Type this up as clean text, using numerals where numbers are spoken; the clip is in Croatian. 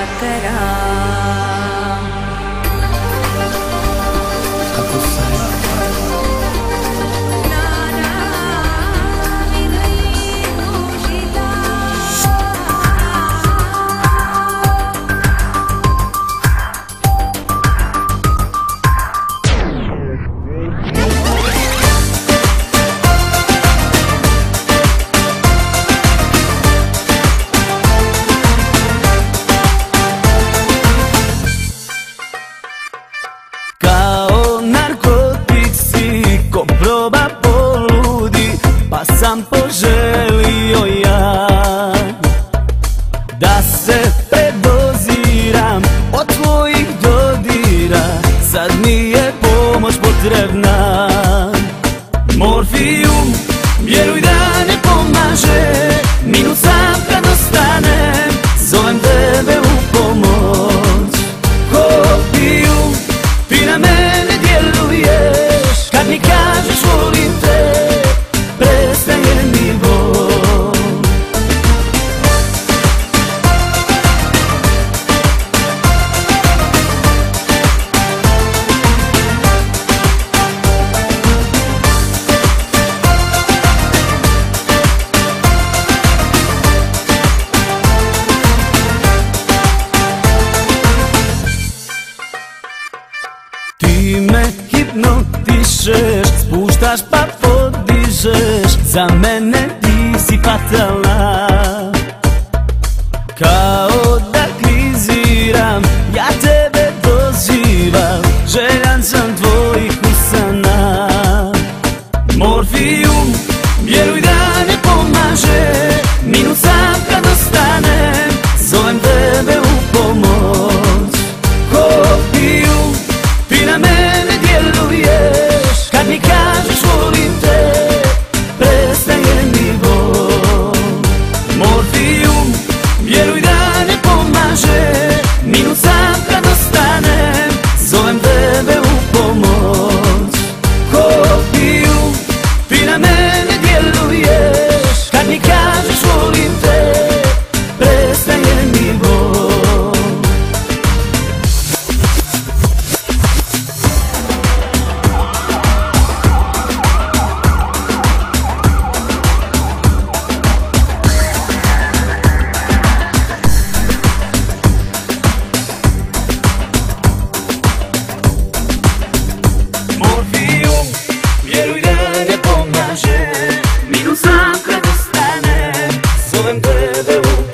teram. Kako se kao narkotik si, ko proba poludi, pa sam poželio ja da se predoziram od tvojih dodira. Sad mi je pomoć potrebna. Morfijum, vjeruj da ne pomaže, minut sam kad ostanem, zovem tebe u pomoć. Opijum, ti na mene djeluješ, kad mi kažeš volim te, prestaje mi bol. Ti me hipnotišeš, spuštaš pa podižeš, za mene ti si fatalna. Kao da kriziram, ja tebe dozivam, željan sam tvojih usana. Morfijum, vjeruj da ne pomaže, minut sam kad ostanem, zovem tebe u pomoć. Opijum, ti na mene djeluješ, kad mi kažeš volim te, prestaje mi bol. Morfijum, vjeruj da ne pomaže, minut sam kad ostanem, zovem tebe u pomoć. Opijum, ti na mene djeluješ, kad mi kažeš volim te, prestaje mi bol. Morfijum, vjeruj da ne pomaže, minut sam kad ostanem, zovem tebe u